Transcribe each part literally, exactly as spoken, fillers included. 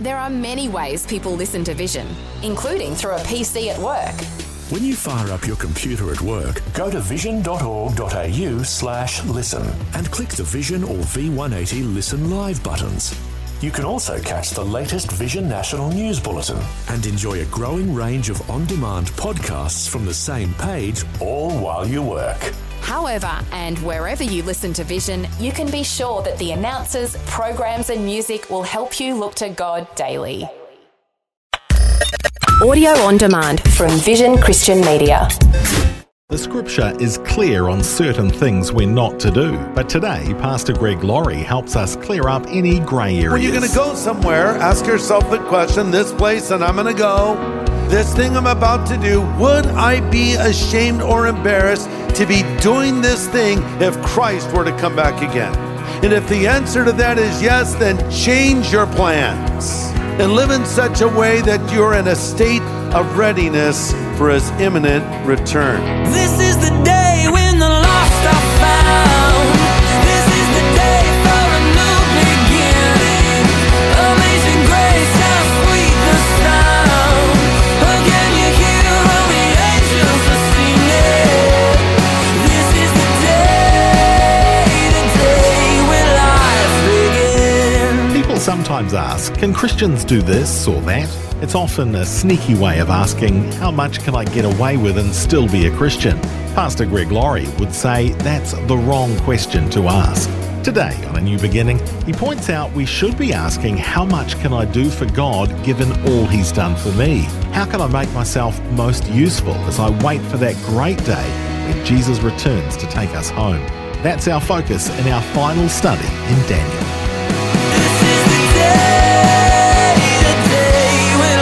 There are many ways people listen to Vision, including through a P C at work. When you fire up your computer at work, go to vision.org.au slash listen and click the Vision or V one eighty Listen Live buttons. You can also catch the latest Vision National News Bulletin and enjoy a growing range of on-demand podcasts from the same page, all while you work. However, and wherever you listen to Vision, you can be sure that the announcers, programs and music will help you look to God daily. Audio on demand from Vision Christian Media. The scripture is clear on certain things we're not to do. But today, Pastor Greg Laurie helps us clear up any grey areas. When you're going to go somewhere, ask yourself the question, this place and I'm going to go, this thing I'm about to do, would I be ashamed or embarrassed to be doing this thing if Christ were to come back again? And if the answer to that is yes, then change your plans and live in such a way that you're in a state of readiness for his imminent return. This is the day when the lost are found. This is the day for a new beginning. Amazing grace, how sweet the sound. Again you hear all the angels are singing. This is the day, the day when life begins. People sometimes ask, can Christians do this or that? It's often a sneaky way of asking, how much can I get away with and still be a Christian? Pastor Greg Laurie would say that's the wrong question to ask. Today, on A New Beginning, he points out we should be asking, how much can I do for God given all he's done for me? How can I make myself most useful as I wait for that great day when Jesus returns to take us home? That's our focus in our final study in Daniel. This is the day, the day when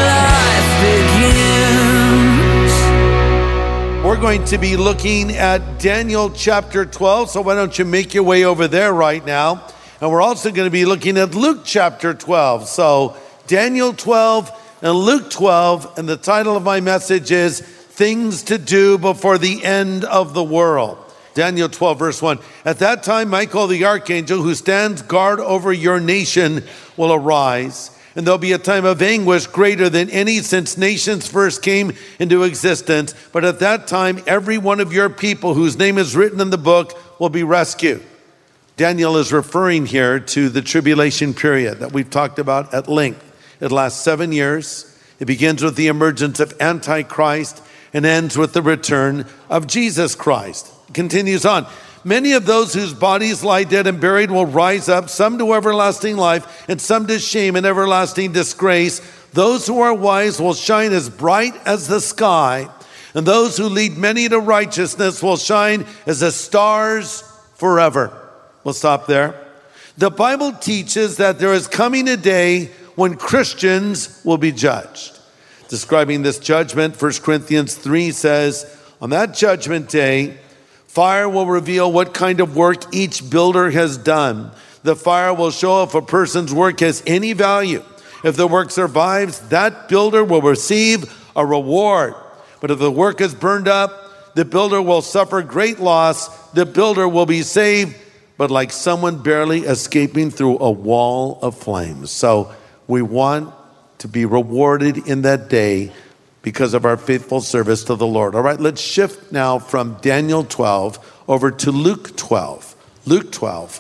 life begins. We're going to be looking at Daniel chapter twelve, so why don't you make your way over there right now? And we're also going to be looking at Luke chapter twelve. So Daniel twelve and Luke twelve, and the title of my message is Things to Do Before the End of the World. Daniel twelve, verse one. At that time, Michael the archangel, who stands guard over your nation, will arise. And there'll be a time of anguish greater than any since nations first came into existence. But at that time, every one of your people whose name is written in the book will be rescued. Daniel is referring here to the tribulation period that we've talked about at length. It lasts seven years. It begins with the emergence of Antichrist and ends with the return of Jesus Christ. It continues on. Many of those whose bodies lie dead and buried will rise up, some to everlasting life, and some to shame and everlasting disgrace. Those who are wise will shine as bright as the sky, and those who lead many to righteousness will shine as the stars forever. We'll stop there. The Bible teaches that there is coming a day when Christians will be judged. Describing this judgment, First Corinthians three says, on that judgment day, fire will reveal what kind of work each builder has done. The fire will show if a person's work has any value. If the work survives, that builder will receive a reward. But if the work is burned up, the builder will suffer great loss. The builder will be saved, but like someone barely escaping through a wall of flames. So we want to be rewarded in that day because of our faithful service to the Lord. All right, let's shift now from Daniel twelve over to Luke twelve. Luke twelve.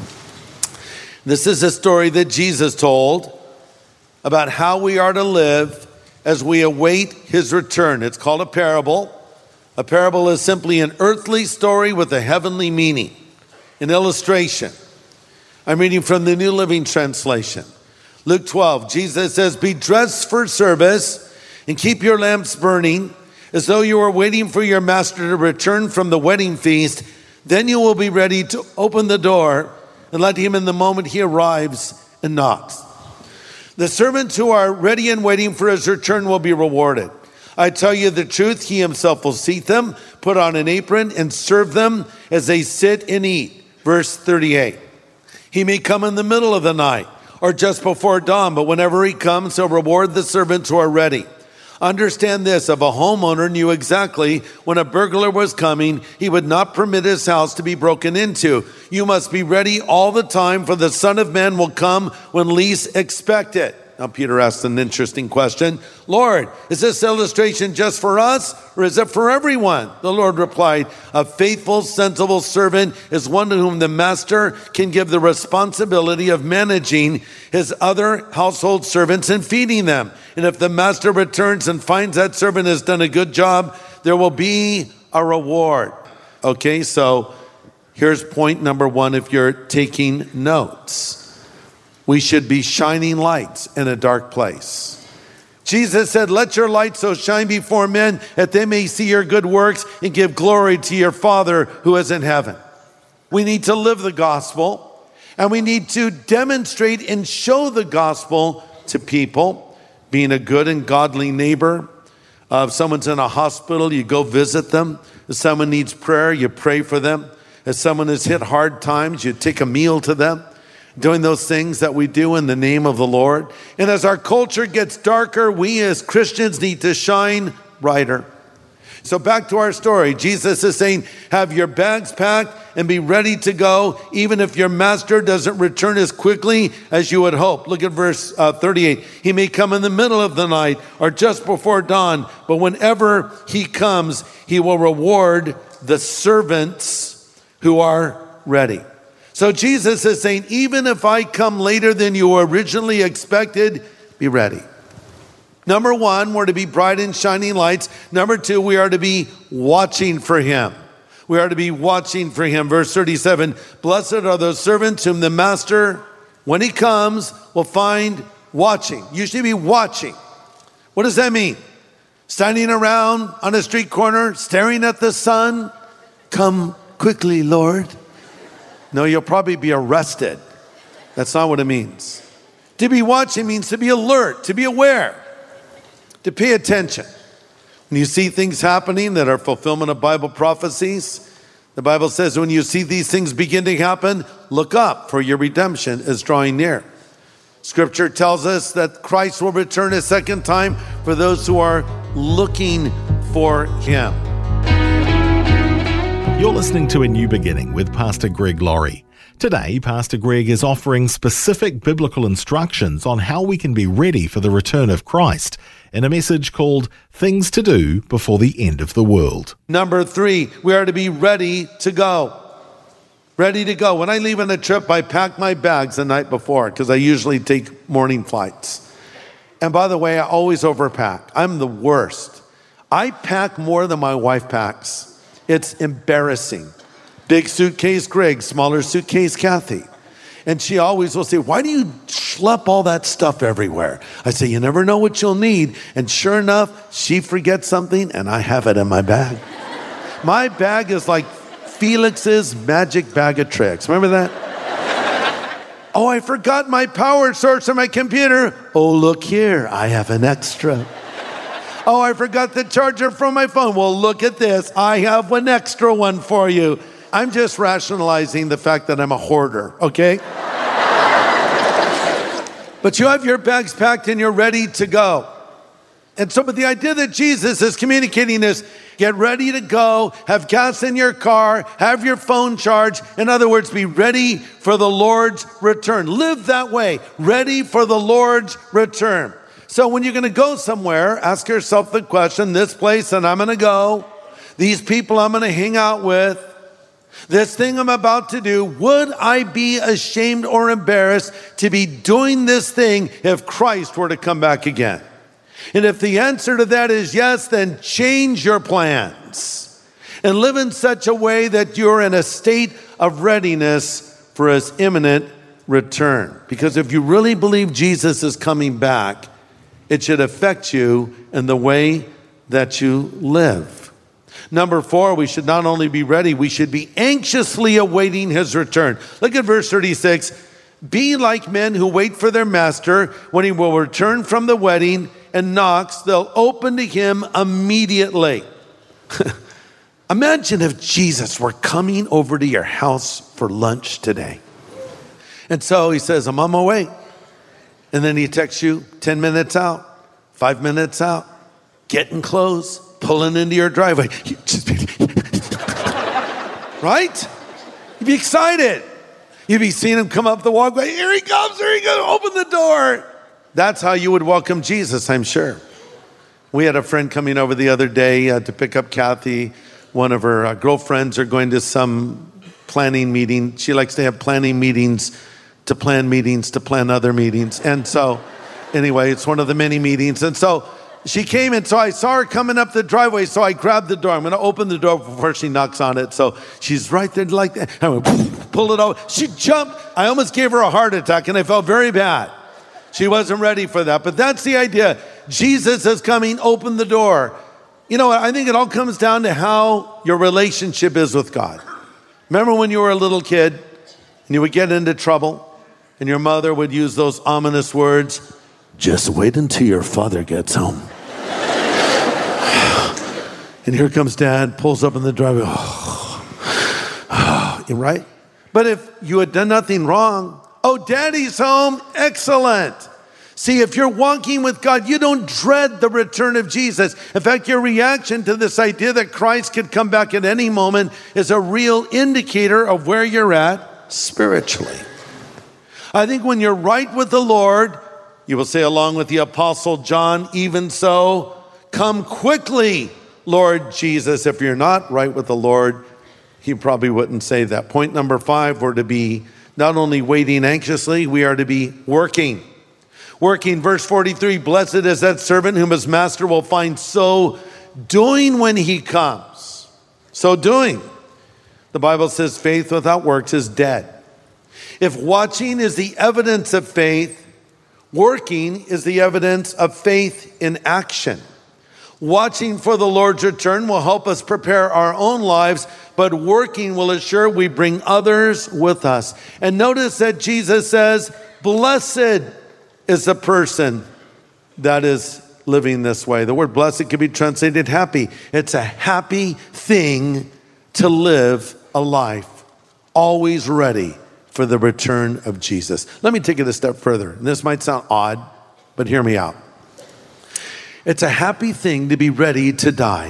This is a story that Jesus told about how we are to live as we await his return. It's called a parable. A parable is simply an earthly story with a heavenly meaning, an illustration. I'm reading from the New Living Translation. Luke twelve, Jesus says, be dressed for service and keep your lamps burning as though you are waiting for your master to return from the wedding feast. Then you will be ready to open the door and let him in the moment he arrives and knocks. The servants who are ready and waiting for his return will be rewarded. I tell you the truth, he himself will seat them, put on an apron, and serve them as they sit and eat. Verse thirty-eight. He may come in the middle of the night or just before dawn, but whenever he comes, he'll reward the servants who are ready. Understand this, if a homeowner knew exactly when a burglar was coming, he would not permit his house to be broken into. You must be ready all the time, for the Son of Man will come when least expect it. Now Peter asked an interesting question. Lord, is this illustration just for us or is it for everyone? The Lord replied, a faithful, sensible servant is one to whom the master can give the responsibility of managing his other household servants and feeding them. And if the master returns and finds that servant has done a good job, there will be a reward. Okay, so here's point number one if you're taking notes. We should be shining lights in a dark place. Jesus said, let your light so shine before men that they may see your good works and give glory to your Father who is in heaven. We need to live the gospel and we need to demonstrate and show the gospel to people, being a good and godly neighbor. Uh, if someone's in a hospital, you go visit them. If someone needs prayer, you pray for them. If someone has hit hard times, you take a meal to them. Doing those things that we do in the name of the Lord. And as our culture gets darker, we as Christians need to shine brighter. So back to our story. Jesus is saying, have your bags packed and be ready to go, even if your master doesn't return as quickly as you would hope. Look at verse uh, thirty-eight. He may come in the middle of the night or just before dawn, but whenever he comes, he will reward the servants who are ready. So Jesus is saying, even if I come later than you originally expected, be ready. Number one, we're to be bright and shining lights. Number two, we are to be watching for him. We are to be watching for him. Verse thirty-seven, blessed are those servants whom the master, when he comes, will find watching. You should be watching. What does that mean? Standing around on a street corner, staring at the sun. Come quickly, Lord. No, you'll probably be arrested. That's not what it means. To be watching means to be alert, to be aware, to pay attention. When you see things happening that are fulfillment of Bible prophecies, the Bible says when you see these things begin to happen, look up, for your redemption is drawing near. Scripture tells us that Christ will return a second time for those who are looking for him. You're listening to A New Beginning with Pastor Greg Laurie. Today, Pastor Greg is offering specific biblical instructions on how we can be ready for the return of Christ in a message called Things to Do Before the End of the World. Number three, we are to be ready to go. Ready to go. When I leave on a trip, I pack my bags the night before because I usually take morning flights. And by the way, I always overpack. I'm the worst. I pack more than my wife packs. It's embarrassing. Big suitcase, Greg. Smaller suitcase, Kathy. And she always will say, why do you schlep all that stuff everywhere? I say, you never know what you'll need. And sure enough, she forgets something and I have it in my bag. My bag is like Felix's magic bag of tricks. Remember that? Oh, I forgot my power source on my computer. Oh, look here. I have an extra. Oh, I forgot the charger from my phone. Well, look at this. I have an extra one for you. I'm just rationalizing the fact that I'm a hoarder, okay? But you have your bags packed and you're ready to go. And so, but the idea that Jesus is communicating is get ready to go, have gas in your car, have your phone charged. In other words, be ready for the Lord's return. Live that way, ready for the Lord's return. So when you're going to go somewhere, ask yourself the question, this place that I'm going to go, these people I'm going to hang out with, this thing I'm about to do, would I be ashamed or embarrassed to be doing this thing if Christ were to come back again? And if the answer to that is yes, then change your plans and live in such a way that you're in a state of readiness for his imminent return. Because if you really believe Jesus is coming back, it should affect you in the way that you live. Number four, we should not only be ready, we should be anxiously awaiting his return. Look at verse thirty-six. Be like men who wait for their master when he will return from the wedding and knocks, they'll open to him immediately. Imagine if Jesus were coming over to your house for lunch today. And so he says, I'm on my way. And then he texts you ten minutes out, five minutes out, getting close, pulling into your driveway. Right? You'd be excited. You'd be seeing him come up the walkway. Here he comes, here he goes, open the door. that's how you would welcome Jesus, I'm sure. We had a friend coming over the other day uh, to pick up Kathy. One of her uh, girlfriends are going to some planning meeting. She likes to have planning meetings to plan meetings to plan other meetings. And so, anyway, it's one of the many meetings. And so she came, and so I saw her coming up the driveway, so I grabbed the door. I'm going to open the door before she knocks on it. So she's right there like that. I went, pull it over. She jumped. I almost gave her a heart attack, and I felt very bad. She wasn't ready for that. But that's the idea. Jesus is coming. Open the door. You know, I think it all comes down to how your relationship is with God. Remember when you were a little kid and you would get into trouble and your mother would use those ominous words, just wait until your father gets home. And here comes dad, pulls up in the driveway. Oh, oh, right? But if you had done nothing wrong, oh, daddy's home, excellent. See, if you're walking with God, you don't dread the return of Jesus. In fact, your reaction to this idea that Christ could come back at any moment is a real indicator of where you're at spiritually. I think when you're right with the Lord, you will say along with the Apostle John, even so, come quickly, Lord Jesus. If you're not right with the Lord, he probably wouldn't say that. Point number five, we're to be not only waiting anxiously, we are to be working. Working, verse forty-three, blessed is that servant whom his master will find so doing when he comes. So doing. The Bible says faith without works is dead. If watching is the evidence of faith, working is the evidence of faith in action. Watching for the Lord's return will help us prepare our own lives, but working will assure we bring others with us. And notice that Jesus says, blessed is the person that is living this way. The word blessed can be translated happy. It's a happy thing to live a life always ready for the return of Jesus. Let me take it a step further. And this might sound odd, but hear me out. It's a happy thing to be ready to die.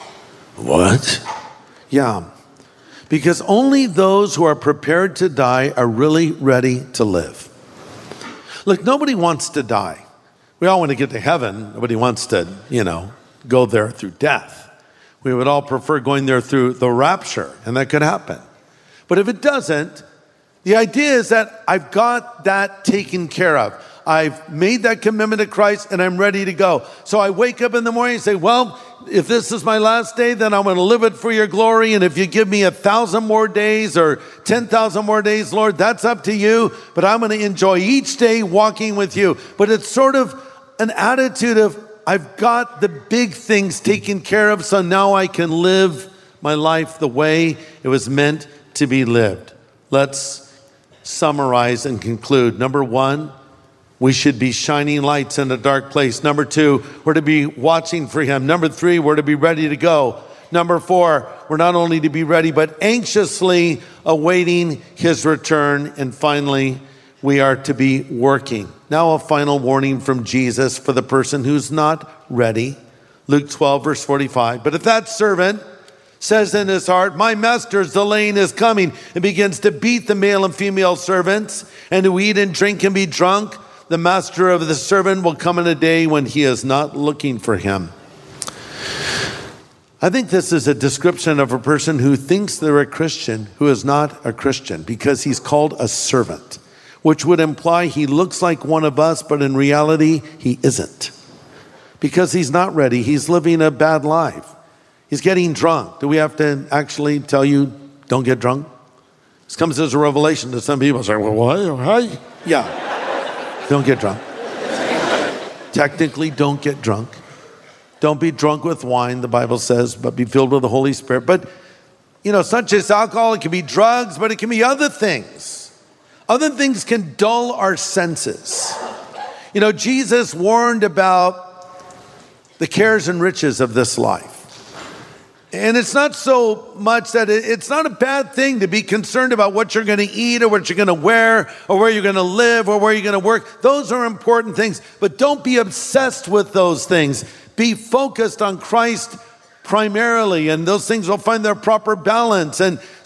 What? Yeah. Because only those who are prepared to die are really ready to live. Look, nobody wants to die. We all want to get to heaven. Nobody wants to, you know, go there through death. We would all prefer going there through the rapture, and that could happen. But if it doesn't, the idea is that I've got that taken care of. I've made that commitment to Christ and I'm ready to go. So I wake up in the morning and say, well, if this is my last day, then I'm going to live it for your glory. And if you give me a thousand more days or ten thousand more days, Lord, that's up to you. But I'm going to enjoy each day walking with you. But it's sort of an attitude of, I've got the big things taken care of, so now I can live my life the way it was meant to be lived. Let's summarize and conclude. Number one, we should be shining lights in a dark place. Number two, we're to be watching for him. Number three, we're to be ready to go. Number four, we're not only to be ready, but anxiously awaiting his return. And finally, we are to be working. Now a final warning from Jesus for the person who's not ready. Luke twelve, verse forty-five. But if that servant says in his heart, my master's delaying his coming, and begins to beat the male and female servants, and to eat and drink and be drunk, the master of the servant will come in a day when he is not looking for him. I think this is a description of a person who thinks they're a Christian who is not a Christian because he's called a servant, which would imply he looks like one of us, but in reality, he isn't. Because he's not ready. He's living a bad life. He's getting drunk. Do we have to actually tell you, don't get drunk? This comes as a revelation to some people. Say, well, why? Why? Yeah. Don't get drunk. Technically, don't get drunk. Don't be drunk with wine, the Bible says, but be filled with the Holy Spirit. But, you know, it's not just alcohol. It can be drugs, but it can be other things. Other things can dull our senses. You know, Jesus warned about the cares and riches of this life. And it's not so much that it, it's not a bad thing to be concerned about what you're going to eat or what you're going to wear or where you're going to live or where you're going to work. Those are important things, but don't be obsessed with those things. Be focused on Christ primarily, and those things will find their proper balance. And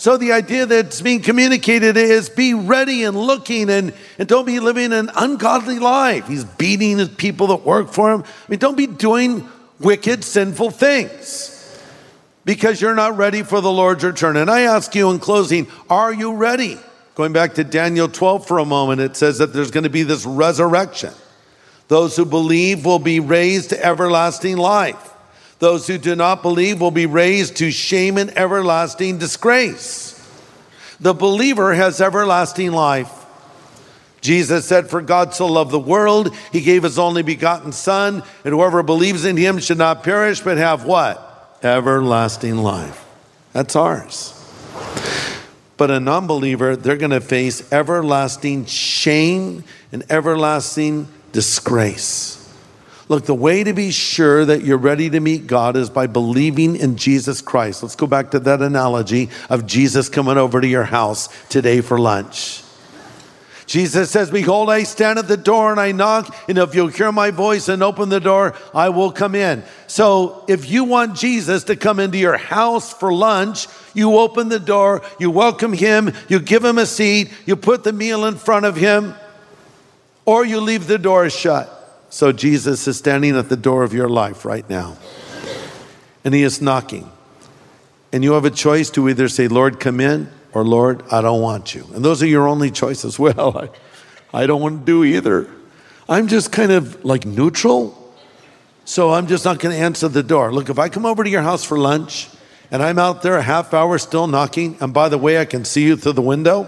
So the idea that's being communicated is be ready and looking, and, and don't be living an ungodly life. He's beating the people that work for him. I mean, don't be doing wicked, sinful things because you're not ready for the Lord's return. And I ask you in closing, are you ready? Going back to Daniel twelve for a moment, it says that there's going to be this resurrection. Those who believe will be raised to everlasting life. Those who do not believe will be raised to shame and everlasting disgrace. The believer has everlasting life. Jesus said, for God so loved the world, he gave his only begotten Son, and whoever believes in him should not perish, but have what? Everlasting life. That's ours. But a non-believer, they're going to face everlasting shame and everlasting disgrace. Look, the way to be sure that you're ready to meet God is by believing in Jesus Christ. Let's go back to that analogy of Jesus coming over to your house today for lunch. Jesus says, behold, I stand at the door and I knock, and if you'll hear my voice and open the door, I will come in. So if you want Jesus to come into your house for lunch, you open the door, you welcome him, you give him a seat, you put the meal in front of him, or you leave the door shut. So Jesus is standing at the door of your life right now, and he is knocking. And you have a choice to either say, Lord, come in, or Lord, I don't want you. And those are your only choices. Well, I, I don't want to do either. I'm just kind of like neutral, so I'm just not going to answer the door. Look, if I come over to your house for lunch, and I'm out there a half hour still knocking, and by the way, I can see you through the window,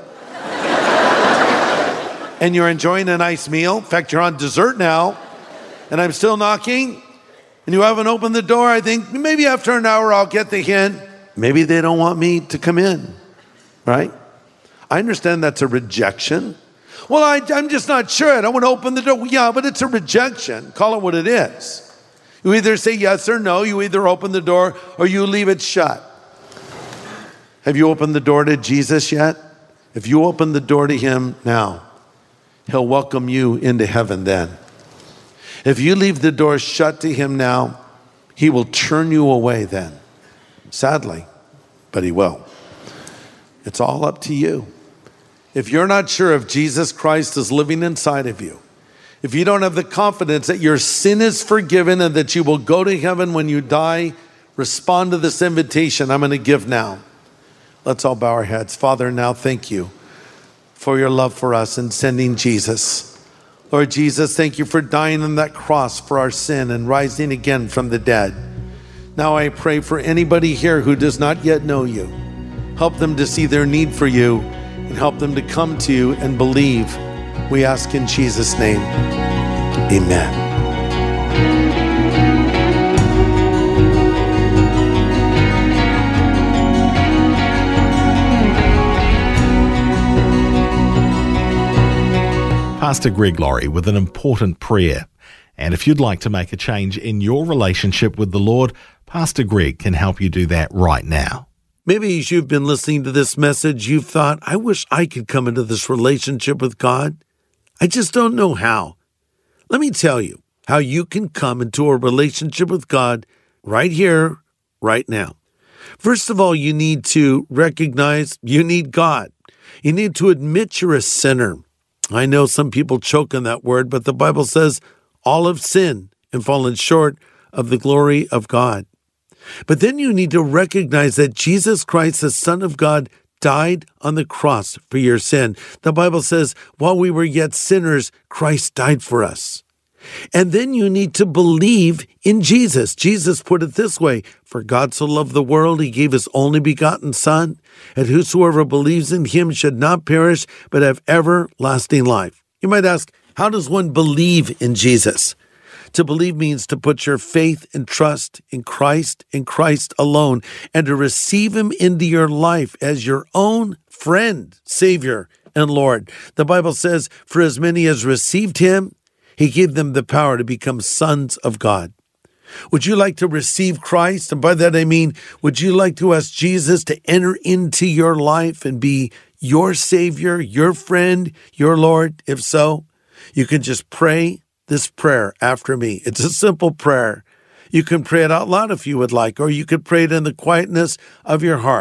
and you're enjoying a nice meal. In fact, you're on dessert now, and I'm still knocking, and you haven't opened the door. I think maybe after an hour I'll get the hint. Maybe they don't want me to come in, right? I understand that's a rejection. Well, I, I'm just not sure. I don't want to open the door. Well, yeah, but it's a rejection. Call it what it is. You either say yes or no. You either open the door or you leave it shut. Have you opened the door to Jesus yet? If you open the door to him now, he'll welcome you into heaven then. If you leave the door shut to him now, he will turn you away then. Sadly, but he will. It's all up to you. If you're not sure if Jesus Christ is living inside of you, if you don't have the confidence that your sin is forgiven and that you will go to heaven when you die, respond to this invitation I'm going to give now. Let's all bow our heads. Father, now thank you for your love for us and sending Jesus. Lord Jesus, thank you for dying on that cross for our sin and rising again from the dead. Now I pray for anybody here who does not yet know you. Help them to see their need for you and help them to come to you and believe. We ask in Jesus' name. Amen. Pastor Greg Laurie with an important prayer. And if you'd like to make a change in your relationship with the Lord, Pastor Greg can help you do that right now. Maybe as you've been listening to this message, you've thought, I wish I could come into this relationship with God. I just don't know how. Let me tell you how you can come into a relationship with God right here, right now. First of all, you need to recognize you need God. You need to admit you're a sinner. I know some people choke on that word, but the Bible says all have sinned and fallen short of the glory of God. But then you need to recognize that Jesus Christ, the Son of God, died on the cross for your sin. The Bible says, while we were yet sinners, Christ died for us. And then you need to believe in Jesus. Jesus put it this way, for God so loved the world, he gave his only begotten Son, and whosoever believes in him should not perish, but have everlasting life. You might ask, how does one believe in Jesus? To believe means to put your faith and trust in Christ, in Christ alone, and to receive him into your life as your own friend, Savior, and Lord. The Bible says, for as many as received him, he gave them the power to become sons of God. Would you like to receive Christ? And by that I mean, would you like to ask Jesus to enter into your life and be your Savior, your friend, your Lord? If so, you can just pray this prayer after me. It's a simple prayer. You can pray it out loud if you would like, or you could pray it in the quietness of your heart.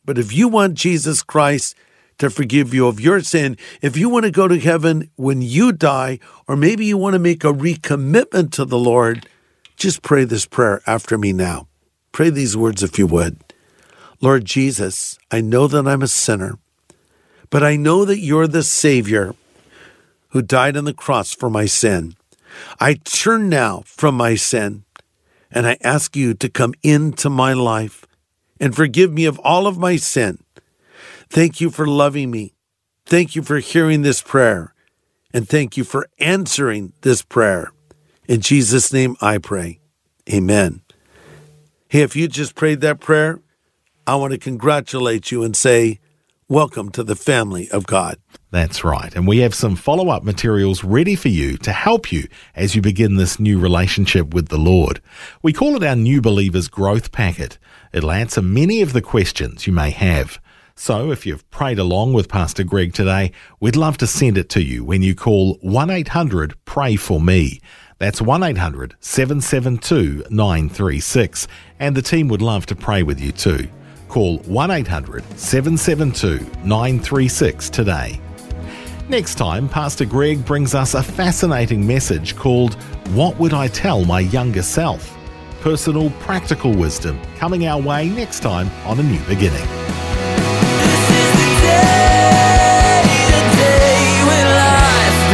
But if you want Jesus Christ to forgive you of your sin, if you want to go to heaven when you die, or maybe you want to make a recommitment to the Lord, just pray this prayer after me now. Pray these words if you would. Lord Jesus, I know that I'm a sinner, but I know that you're the Savior who died on the cross for my sin. I turn now from my sin, and I ask you to come into my life and forgive me of all of my sin. Thank you for loving me. Thank you for hearing this prayer, and thank you for answering this prayer. In Jesus' name I pray. Amen. Hey, if you just prayed that prayer, I want to congratulate you and say, welcome to the family of God. That's right. And we have some follow-up materials ready for you to help you as you begin this new relationship with the Lord. We call it our New Believers Growth Packet. It'll answer many of the questions you may have. So if you've prayed along with Pastor Greg today, we'd love to send it to you when you call one eight hundred pray for me. That's one eight hundred seven seven two nine three six. And the team would love to pray with you too. Call one eight hundred seven seven two nine three six today. Next time, Pastor Greg brings us a fascinating message called What Would I Tell My Younger Self? Personal, practical wisdom coming our way next time on A New Beginning. This is the day, the day when life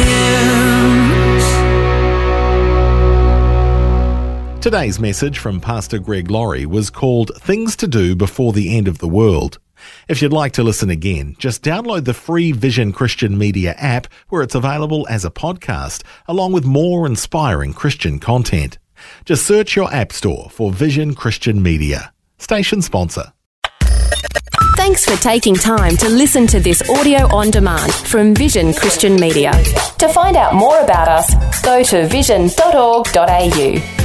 begins. Today's message from Pastor Greg Laurie was called Things to Do Before the End of the World. If you'd like to listen again, just download the free Vision Christian Media app where it's available as a podcast, along with more inspiring Christian content. Just search your app store for Vision Christian Media. Station sponsor. Thanks for taking time to listen to this audio on demand from Vision Christian Media. To find out more about us, go to vision dot org dot a u.